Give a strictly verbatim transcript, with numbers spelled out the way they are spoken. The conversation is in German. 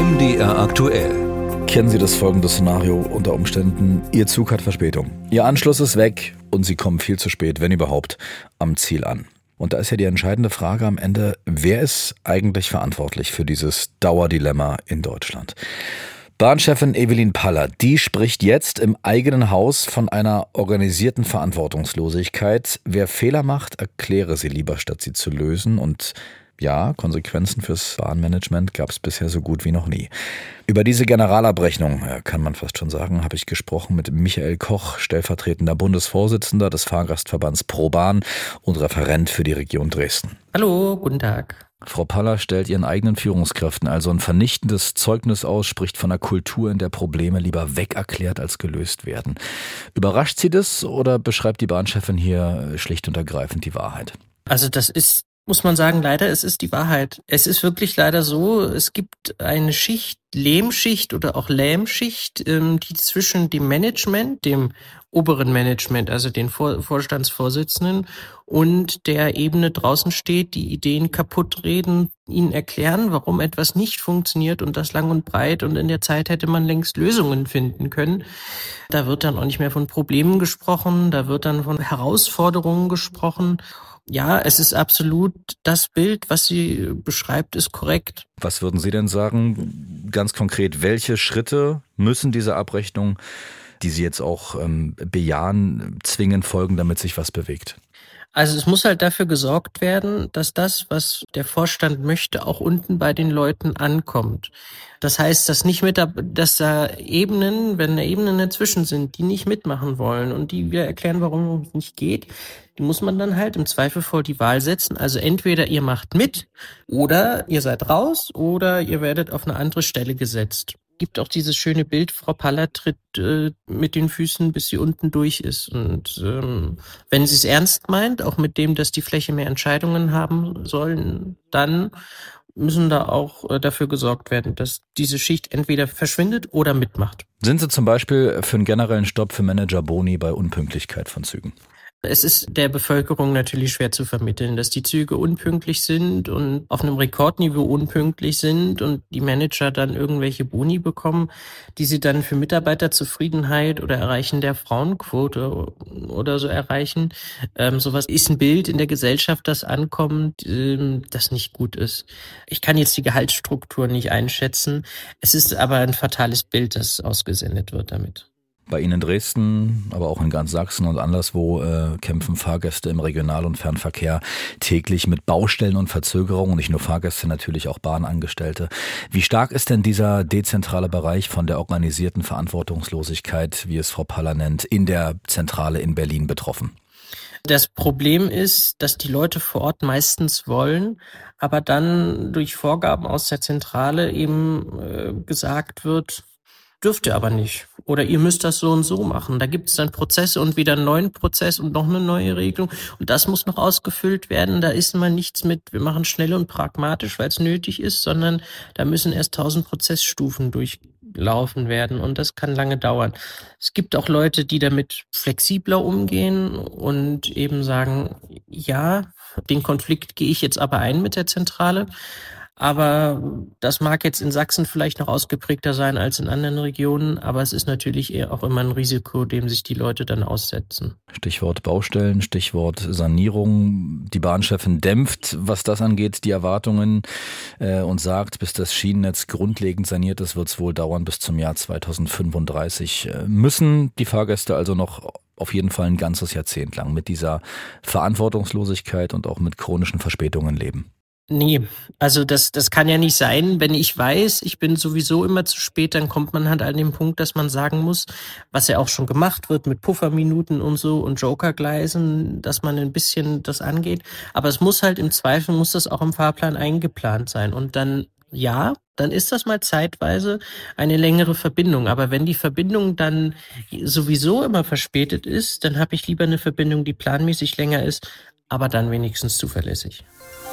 M D R aktuell. Kennen Sie das folgende Szenario unter Umständen? Ihr Zug hat Verspätung. Ihr Anschluss ist weg und Sie kommen viel zu spät, wenn überhaupt, am Ziel an. Und da ist ja die entscheidende Frage am Ende, wer ist eigentlich verantwortlich für dieses Dauerdilemma in Deutschland? Bahnchefin Evelyn Paller, die spricht jetzt im eigenen Haus von einer organisierten Verantwortungslosigkeit. Wer Fehler macht, erkläre sie lieber, statt sie zu lösen. Und ja, Konsequenzen fürs Bahnmanagement gab es bisher so gut wie noch nie. Über diese Generalabrechnung, kann man fast schon sagen, habe ich gesprochen mit Michael Koch, stellvertretender Bundesvorsitzender des Fahrgastverbands ProBahn und Referent für die Region Dresden. Hallo, guten Tag. Frau Paller stellt ihren eigenen Führungskräften also ein vernichtendes Zeugnis aus, spricht von einer Kultur, in der Probleme lieber wegerklärt als gelöst werden. Überrascht Sie das oder beschreibt die Bahnchefin hier schlicht und ergreifend die Wahrheit? Also das ist, muss man sagen, leider, es ist die Wahrheit. Es ist wirklich leider so, es gibt eine Schicht, Lehmschicht oder auch Lähmschicht, die zwischen dem Management, dem oberen Management, also den Vor- Vorstandsvorsitzenden und der Ebene draußen steht, die Ideen kaputt reden, ihnen erklären, warum etwas nicht funktioniert und das lang und breit, und in der Zeit hätte man längst Lösungen finden können. Da wird dann auch nicht mehr von Problemen gesprochen, da wird dann von Herausforderungen gesprochen. Ja, es ist absolut das Bild, was sie beschreibt, ist korrekt. Was würden Sie denn sagen, ganz konkret, welche Schritte müssen diese Abrechnung, die Sie jetzt auch ähm, bejahen, zwingend folgen, damit sich was bewegt? Also es muss halt dafür gesorgt werden, dass das, was der Vorstand möchte, auch unten bei den Leuten ankommt. Das heißt, dass nicht mit, dass da Ebenen, wenn da Ebenen dazwischen sind, die nicht mitmachen wollen und die wir erklären, warum es nicht geht, die muss man dann halt im Zweifel vor die Wahl setzen. Also entweder ihr macht mit oder ihr seid raus oder ihr werdet auf eine andere Stelle gesetzt. Gibt auch dieses schöne Bild, Frau Paller tritt äh, mit den Füßen, bis sie unten durch ist. Und ähm, wenn sie es ernst meint, auch mit dem, dass die Fläche mehr Entscheidungen haben sollen, dann müssen da auch äh, dafür gesorgt werden, dass diese Schicht entweder verschwindet oder mitmacht. Sind Sie zum Beispiel für einen generellen Stopp für Manager Boni bei Unpünktlichkeit von Zügen? Es ist der Bevölkerung natürlich schwer zu vermitteln, dass die Züge unpünktlich sind und auf einem Rekordniveau unpünktlich sind und die Manager dann irgendwelche Boni bekommen, die sie dann für Mitarbeiterzufriedenheit oder Erreichen der Frauenquote oder so erreichen. Ähm, sowas ist ein Bild in der Gesellschaft, das ankommt, ähm, das nicht gut ist. Ich kann jetzt die Gehaltsstruktur nicht einschätzen. Es ist aber ein fatales Bild, das ausgesendet wird damit. Bei Ihnen in Dresden, aber auch in ganz Sachsen und anderswo äh, kämpfen Fahrgäste im Regional- und Fernverkehr täglich mit Baustellen und Verzögerungen. Nicht nur Fahrgäste, natürlich auch Bahnangestellte. Wie stark ist denn dieser dezentrale Bereich von der organisierten Verantwortungslosigkeit, wie es Frau Paller nennt, in der Zentrale in Berlin betroffen? Das Problem ist, dass die Leute vor Ort meistens wollen, aber dann durch Vorgaben aus der Zentrale eben äh, gesagt wird, dürft ihr aber nicht. Oder ihr müsst das so und so machen. Da gibt es dann Prozesse und wieder einen neuen Prozess und noch eine neue Regelung. Und das muss noch ausgefüllt werden. Da ist mal nichts mit, wir machen schnell und pragmatisch, weil es nötig ist, sondern da müssen erst tausend Prozessstufen durchlaufen werden. Und das kann lange dauern. Es gibt auch Leute, die damit flexibler umgehen und eben sagen, ja, den Konflikt gehe ich jetzt aber ein mit der Zentrale. Aber das mag jetzt in Sachsen vielleicht noch ausgeprägter sein als in anderen Regionen, aber es ist natürlich eher auch immer ein Risiko, dem sich die Leute dann aussetzen. Stichwort Baustellen, Stichwort Sanierung. Die Bahnchefin dämpft, was das angeht, die Erwartungen äh, und sagt, bis das Schienennetz grundlegend saniert ist, wird es wohl dauern bis zum Jahr zweitausendfünfunddreißig. Äh, müssen die Fahrgäste also noch auf jeden Fall ein ganzes Jahrzehnt lang mit dieser Verantwortungslosigkeit und auch mit chronischen Verspätungen leben? Nee, also das das kann ja nicht sein. Wenn ich weiß, ich bin sowieso immer zu spät, dann kommt man halt an den Punkt, dass man sagen muss, was ja auch schon gemacht wird mit Pufferminuten und so und Jokergleisen, dass man ein bisschen das angeht. Aber es muss halt im Zweifel, muss das auch im Fahrplan eingeplant sein. Und dann, ja, dann ist das mal zeitweise eine längere Verbindung. Aber wenn die Verbindung dann sowieso immer verspätet ist, dann habe ich lieber eine Verbindung, die planmäßig länger ist, aber dann wenigstens zuverlässig.